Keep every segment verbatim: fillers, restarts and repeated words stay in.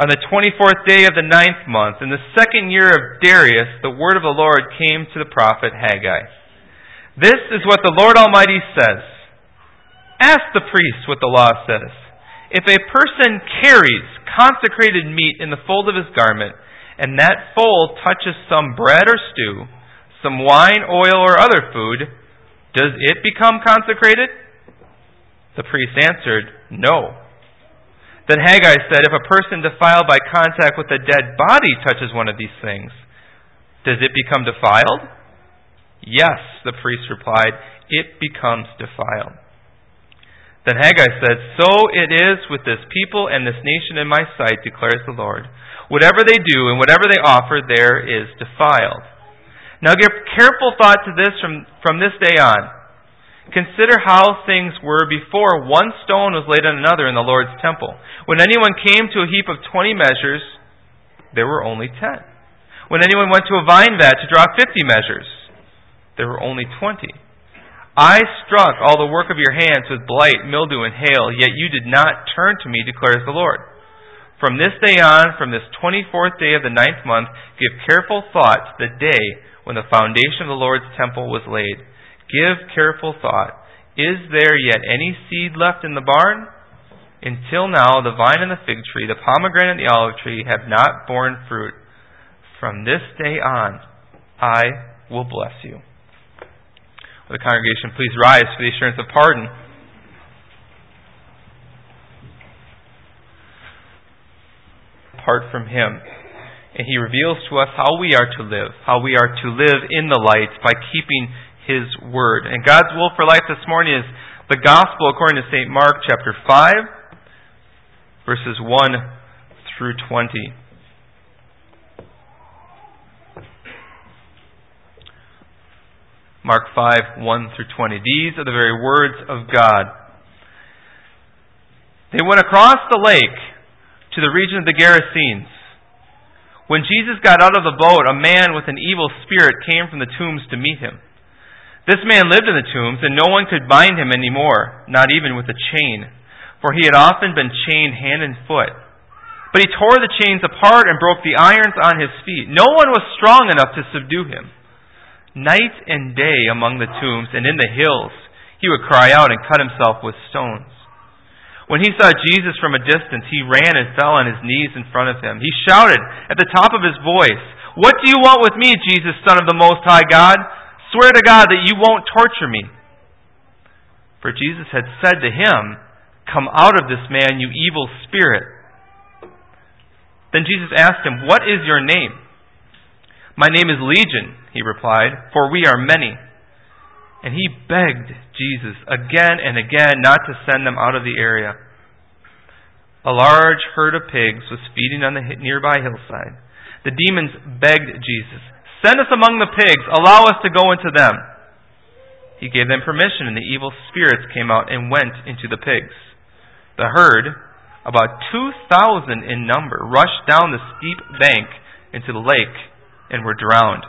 On the twenty-fourth day of the ninth month, in the second year of Darius, the word of the Lord came to the prophet Haggai. This is what the Lord Almighty says. Ask the priest what the law says. If a person carries consecrated meat in the fold of his garment, and that fold touches some bread or stew, some wine, oil, or other food, does it become consecrated? The priest answered, No. Then Haggai said, If a person defiled by contact with a dead body touches one of these things, does it become defiled? Yes, the priest replied, it becomes defiled. Then Haggai said, So it is with this people and this nation in my sight, declares the Lord. Whatever they do and whatever they offer there is defiled. Now give careful thought to this from, from this day on. Consider how things were before one stone was laid on another in the Lord's temple. When anyone came to a heap of twenty measures, there were only ten. When anyone went to a vine vat to draw fifty measures, there were only twenty. I struck all the work of your hands with blight, mildew, and hail, yet you did not turn to me, declares the Lord. From this day on, from this twenty-fourth day of the ninth month, give careful thought to the day when the foundation of the Lord's temple was laid. Give careful thought. Is there yet any seed left in the barn? Until now, the vine and the fig tree, the pomegranate and the olive tree have not borne fruit. From this day on, I will bless you. Will the congregation please rise for the assurance of pardon? Apart from Him. And He reveals to us how we are to live, how we are to live in the light by keeping His Word. And God's will for life this morning is the Gospel according to Saint Mark chapter five, verses one through twenty. Mark five, one through twenty. These are the very words of God. They went across the lake to the region of the Gerasenes. When Jesus got out of the boat, a man with an evil spirit came from the tombs to meet Him. This man lived in the tombs, and no one could bind him any more, not even with a chain, for he had often been chained hand and foot. But he tore the chains apart and broke the irons on his feet. No one was strong enough to subdue him. Night and day among the tombs and in the hills, he would cry out and cut himself with stones. When he saw Jesus from a distance, he ran and fell on his knees in front of him. He shouted at the top of his voice, What do you want with me, Jesus, Son of the Most High God? Swear to God that you won't torture me. For Jesus had said to him, Come out of this man, you evil spirit. Then Jesus asked him, What is your name? My name is Legion, he replied, for we are many. And he begged Jesus again and again not to send them out of the area. A large herd of pigs was feeding on the nearby hillside. The demons begged Jesus, Send us among the pigs, allow us to go into them. He gave them permission, and the evil spirits came out and went into the pigs. The herd, about two thousand in number, rushed down the steep bank into the lake and were drowned.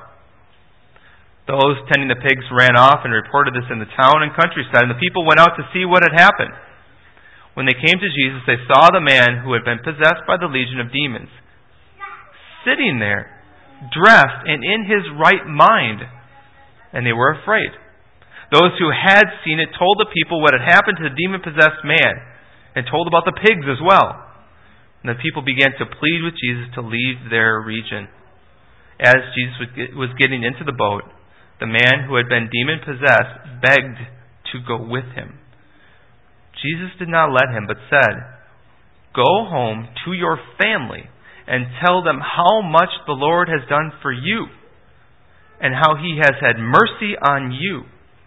Those tending the pigs ran off and reported this in the town and countryside, and the people went out to see what had happened. When they came to Jesus, they saw the man who had been possessed by the legion of demons sitting there, dressed and in his right mind, and they were afraid. Those who had seen it told the people what had happened to the demon-possessed man, and told about the pigs as well. And the people began to plead with Jesus to leave their region. As Jesus was getting into the boat, the man who had been demon-possessed begged to go with him. Jesus did not let him, but said, Go home to your family and tell them how much the Lord has done for you and how He has had mercy on you.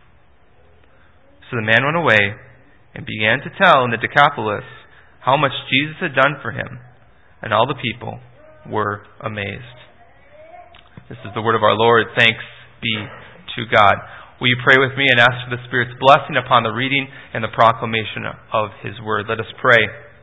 So the man went away and began to tell in the Decapolis how much Jesus had done for him, and all the people were amazed. This is the word of our Lord. Thanks be to God. Will you pray with me and ask for the Spirit's blessing upon the reading and the proclamation of His word? Let us pray.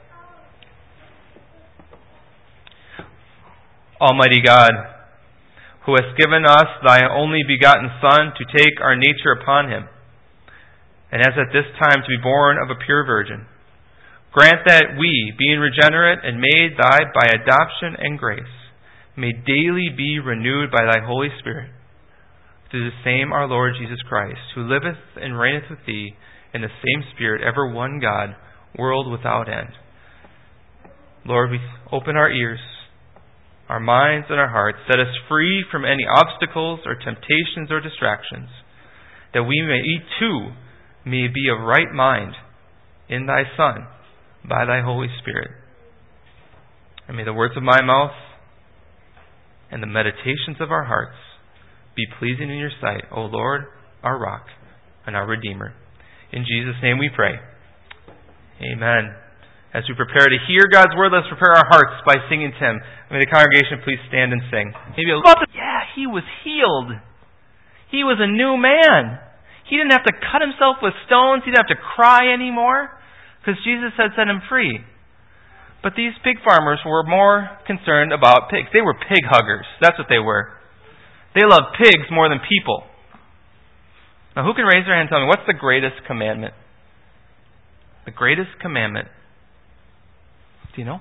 Almighty God, who hast given us Thy only begotten Son to take our nature upon Him, and as at this time to be born of a pure virgin, Grant that we, being regenerate and made thy by adoption and grace, may daily be renewed by thy Holy Spirit, through the same our Lord Jesus Christ, who liveth and reigneth with thee in the same Spirit, ever one God, world without end. Lord, we open our ears, our minds and our hearts, set us free from any obstacles or temptations or distractions, that we may, we too may be of right mind in thy Son, by thy Holy Spirit. And may the words of my mouth and the meditations of our hearts be pleasing in your sight, O Lord, our rock and our Redeemer. In Jesus' name we pray. Amen. As we prepare to hear God's word, let's prepare our hearts by singing to Him. May the congregation please stand and sing. Maybe a little bit. Yeah, he was healed. He was a new man. He didn't have to cut himself with stones. He didn't have to cry anymore, because Jesus had set him free. But these pig farmers were more concerned about pigs. They were pig huggers. That's what they were. They loved pigs more than people. Now, who can raise their hand and tell me, what's the greatest commandment? The greatest commandment. Do you know?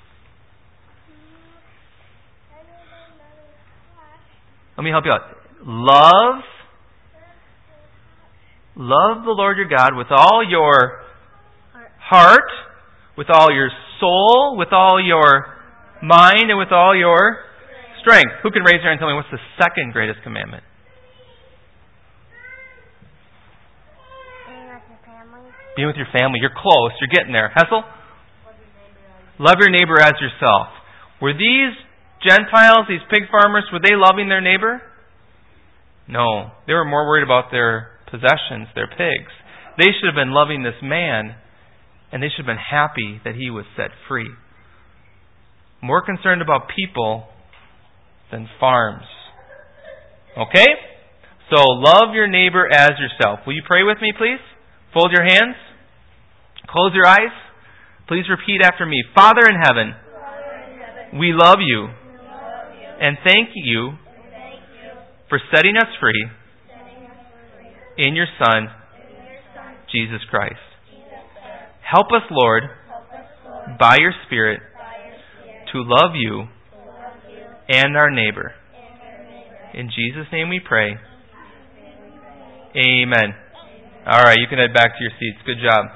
Let me help you out. Love. Love the Lord your God with all your heart, with all your soul, with all your mind, and with all your strength. Who can raise their hand and tell me what's the second greatest commandment? Being with your family. Being with your family. You're close. You're getting there. Hessel? Love your neighbor as yourself. Were these Gentiles, these pig farmers, were they loving their neighbor? No. They were more worried about their possessions, their pigs. They should have been loving this man, and they should have been happy that he was set free. More concerned about people than farms. Okay? So, love your neighbor as yourself. Will you pray with me, please? Fold your hands. Close your eyes. Please repeat after me. Father in heaven, Father in heaven, we love you, we love you and thank you and thank you for setting us free setting us free in your Son, in your Son, Jesus Christ. Jesus Christ. Help us, Lord, Help us, Lord, by your Spirit, by your Spirit, to love you to love you and our neighbor. and our neighbor. In Jesus' name we pray. In Jesus' name we pray. Amen. All right, you can head back to your seats. Good job.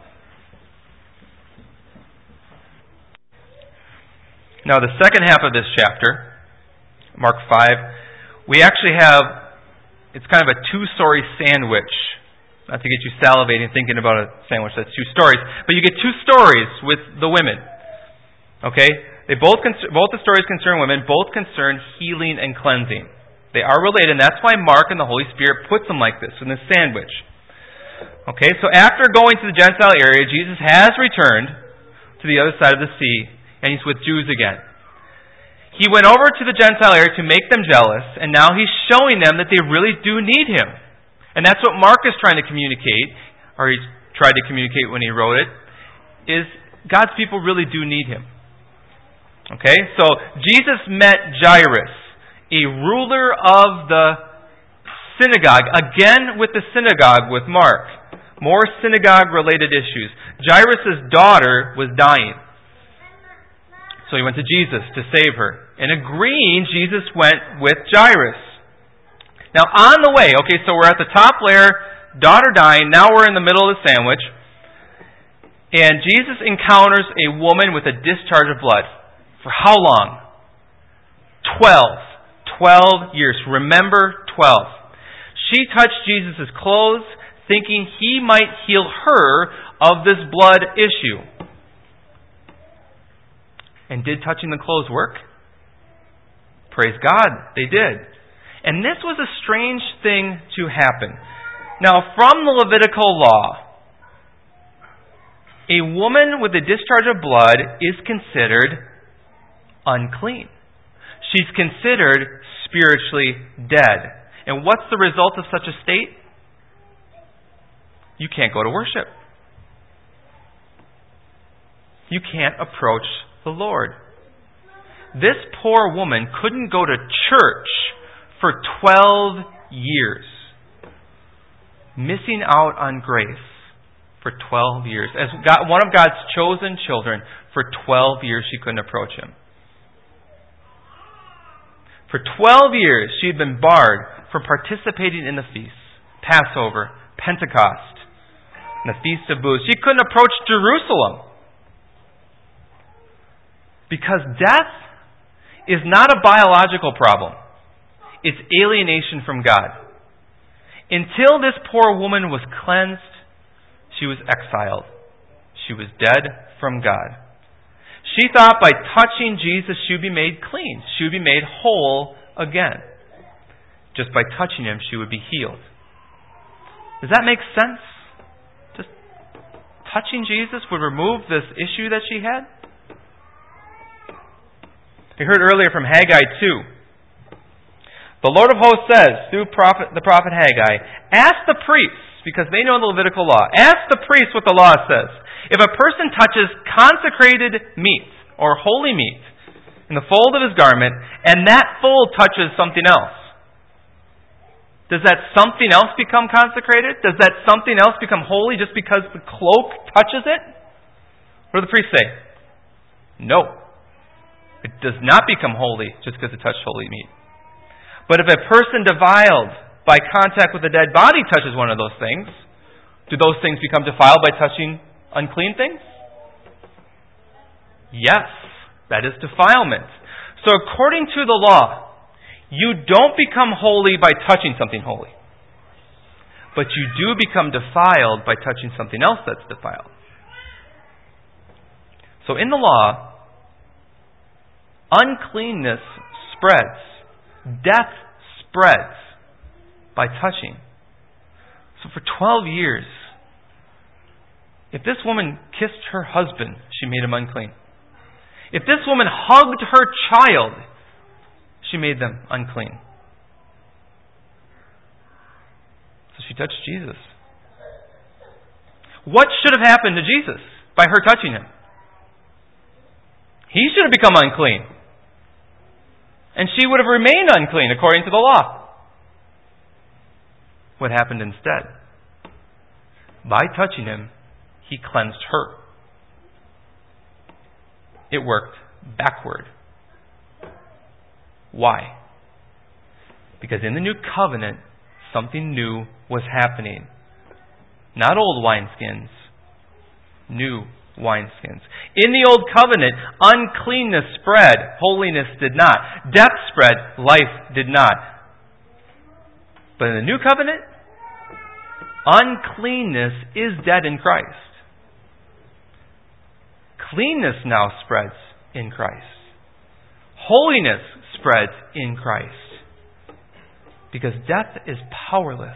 Now, the second half of this chapter, Mark five, we actually have, it's kind of a two-story sandwich. Not to get you salivating thinking about a sandwich that's two stories, but you get two stories with the women. Okay? They both both the stories concern women, both concern healing and cleansing. They are related, and that's why Mark and the Holy Spirit puts them like this in this sandwich. Okay, so after going to the Gentile area, Jesus has returned to the other side of the sea, and he's with Jews again. He went over to the Gentile area to make them jealous, and now he's showing them that they really do need him. And that's what Mark is trying to communicate, or he tried to communicate when he wrote it, is God's people really do need him. Okay, so Jesus met Jairus, a ruler of the synagogue, again with the synagogue with Mark. More synagogue-related issues. Jairus' daughter was dying. So he went to Jesus to save her. And agreeing, Jesus went with Jairus. Now on the way, okay, so we're at the top layer, daughter dying, now we're in the middle of the sandwich. And Jesus encounters a woman with a discharge of blood. For how long? Twelve. Twelve years. Remember, twelve. She touched Jesus' clothes, thinking he might heal her of this blood issue. And did touching the clothes work? Praise God, they did. And this was a strange thing to happen. Now, from the Levitical law, a woman with a discharge of blood is considered unclean. She's considered spiritually dead. And what's the result of such a state? You can't go to worship. You can't approach the Lord. This poor woman couldn't go to church for twelve years, missing out on grace For twelve years. As God, one of God's chosen children, for twelve years she couldn't approach him. For twelve years she had been barred from participating in the feasts. Passover, Pentecost, and the Feast of Booths. She couldn't approach Jerusalem. Because death is not a biological problem. It's alienation from God. Until this poor woman was cleansed, she was exiled. She was dead from God. She thought by touching Jesus she would be made clean. She would be made whole again. Just by touching him she would be healed. Does that make sense? Just touching Jesus would remove this issue that she had? We heard earlier from Haggai two. The Lord of hosts says, through prophet, the prophet Haggai, ask the priests, because they know the Levitical law, ask the priests what the law says. If a person touches consecrated meat, or holy meat, in the fold of his garment, and that fold touches something else, does that something else become consecrated? Does that something else become holy just because the cloak touches it? What do the priests say? No. It does not become holy just because it touched holy meat. But if a person defiled by contact with a dead body touches one of those things, do those things become defiled by touching unclean things? Yes, that is defilement. So according to the law, you don't become holy by touching something holy. But you do become defiled by touching something else that's defiled. So in the law, uncleanness spreads. Death spreads by touching. So for twelve years, if this woman kissed her husband, she made him unclean. If this woman hugged her child, she made them unclean. So she touched Jesus. What should have happened to Jesus by her touching him? He should have become unclean. And she would have remained unclean according to the law. What happened instead? By touching him, he cleansed her. It worked backward. Why? Because in the new covenant, something new was happening. Not old wineskins, new wineskins. In the old covenant, uncleanness spread, holiness did not. Death spread, life did not. But in the new covenant, uncleanness is dead in Christ. Cleanness now spreads in Christ. Holiness spreads in Christ. Because death is powerless.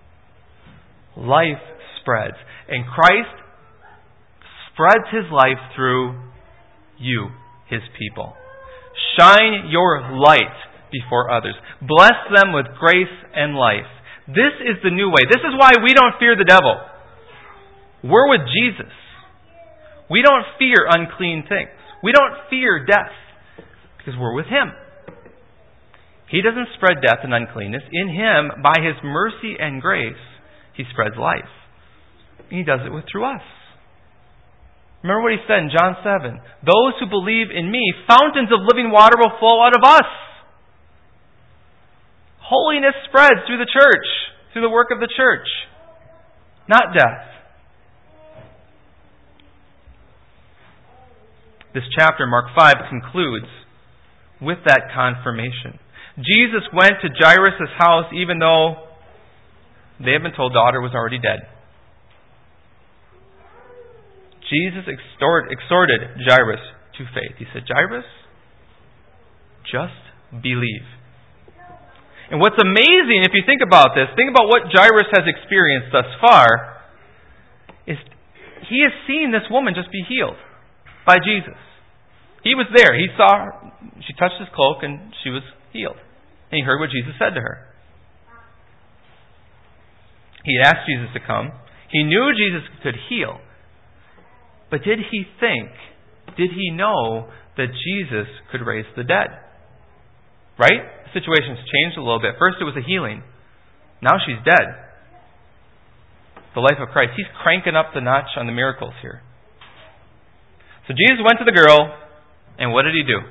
Life spreads. And Christ spreads his life through you, his people. Shine your light before others. Bless them with grace and life. This is the new way. This is why we don't fear the devil. We're with Jesus. We don't fear unclean things. We don't fear death because we're with him. He doesn't spread death and uncleanness. In him, by his mercy and grace, he spreads life. And he does it with through us. Remember what he said in John seven. Those who believe in me, fountains of living water will flow out of us. Holiness spreads through the church, through the work of the church, not death. This chapter, Mark five, concludes with that confirmation. Jesus went to Jairus' house even though they had been told daughter was already dead. Jesus extort, exhorted Jairus to faith. He said, Jairus, just believe. And what's amazing, if you think about this, think about what Jairus has experienced thus far, is he has seen this woman just be healed by Jesus. He was there. He saw her. She touched his cloak and she was healed. And he heard what Jesus said to her. He asked Jesus to come. He knew Jesus could heal. But did he think, did he know that Jesus could raise the dead? Right? The situation's changed a little bit. First it was a healing. Now she's dead. the life of Christ. He's cranking up the notch on the miracles here. So Jesus went to the girl, and what did he do?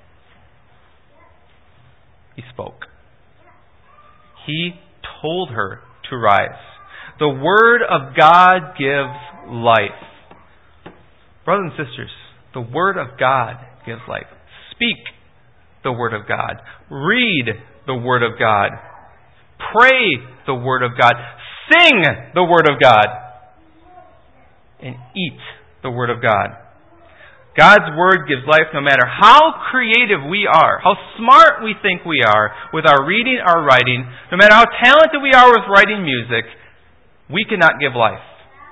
He spoke. He told her to rise. The Word of God gives life. Brothers and sisters, the Word of God gives life. Speak the Word of God. Read the Word of God. Pray the Word of God. Sing the Word of God. And eat the Word of God. God's Word gives life no matter how creative we are, how smart we think we are with our reading, our writing, no matter how talented we are with writing music, we cannot give life.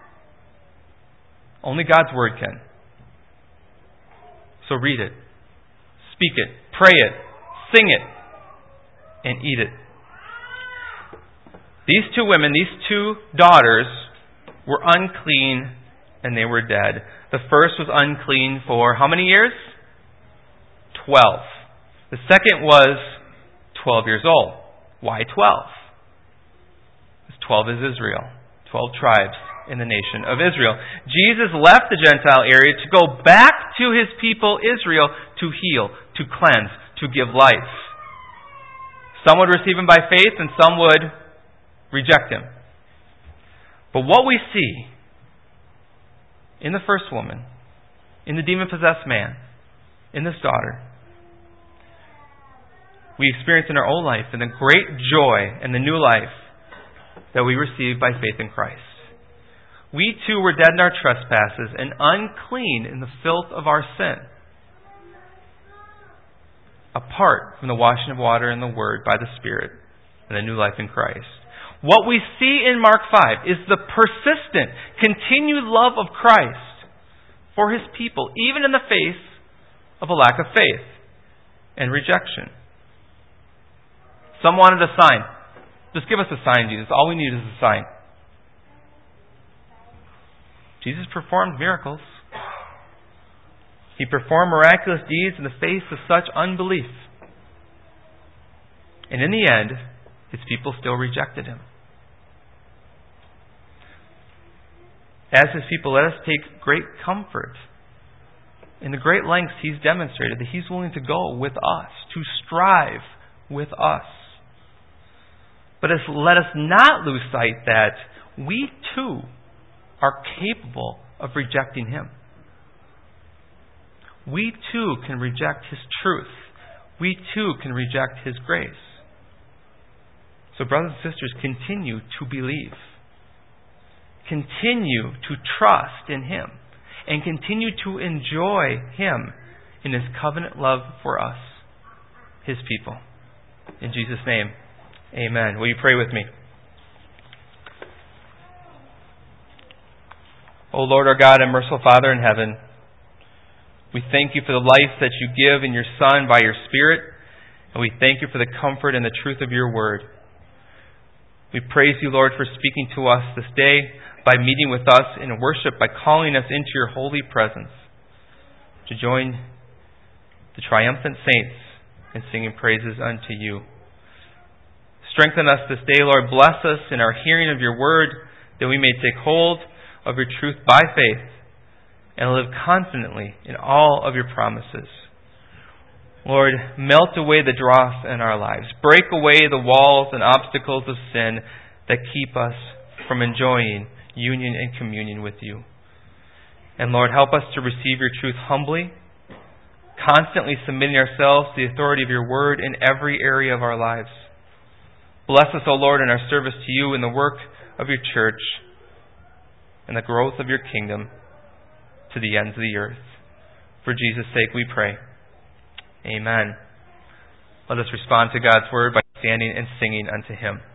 Only God's Word can. So read it, speak it, pray it, sing it, and eat it. These two women, these two daughters, were unclean and they were dead. The first was unclean for how many years? Twelve. The second was twelve years old. Why twelve? Because twelve is Israel. Twelve tribes in the nation of Israel. Jesus left the Gentile area to go back to his people Israel to heal, to cleanse, to give life. Some would receive him by faith and some would reject him. But what we see in the first woman, in the demon-possessed man, in this daughter, we experience in our own life and the great joy and the new life that we receive by faith in Christ. We too were dead in our trespasses and unclean in the filth of our sin, apart from the washing of water and the Word by the Spirit and the new life in Christ. What we see in Mark five is the persistent, continued love of Christ for His people, even in the face of a lack of faith and rejection. Some wanted a sign. Just give us a sign, Jesus. All we need is a sign. Jesus performed miracles. He performed miraculous deeds in the face of such unbelief. And in the end, His people still rejected Him. As His people, let us take great comfort in the great lengths He's demonstrated that He's willing to go with us, to strive with us. But as, let us not lose sight that we too are capable of rejecting Him. We too can reject His truth. We too can reject His grace. So brothers and sisters, continue to believe. Continue to trust in Him. And continue to enjoy Him in His covenant love for us, His people. In Jesus' name, amen. Will you pray with me? O Lord our God and merciful Father in heaven, we thank You for the life that You give in Your Son by Your Spirit, and we thank You for the comfort and the truth of Your Word. We praise You, Lord, for speaking to us this day by meeting with us in worship, by calling us into Your holy presence to join the triumphant saints in singing praises unto You. Strengthen us this day, Lord. Bless us in our hearing of Your Word, that we may take hold of Your truth by faith and live confidently in all of Your promises. Lord, melt away the dross in our lives. Break away the walls and obstacles of sin that keep us from enjoying union and communion with You. And Lord, help us to receive Your truth humbly, constantly submitting ourselves to the authority of Your Word in every area of our lives. Bless us, O Lord, in our service to You, in the work of Your church, and the growth of Your kingdom to the ends of the earth. For Jesus' sake we pray. Amen. Let us respond to God's Word by standing and singing unto Him.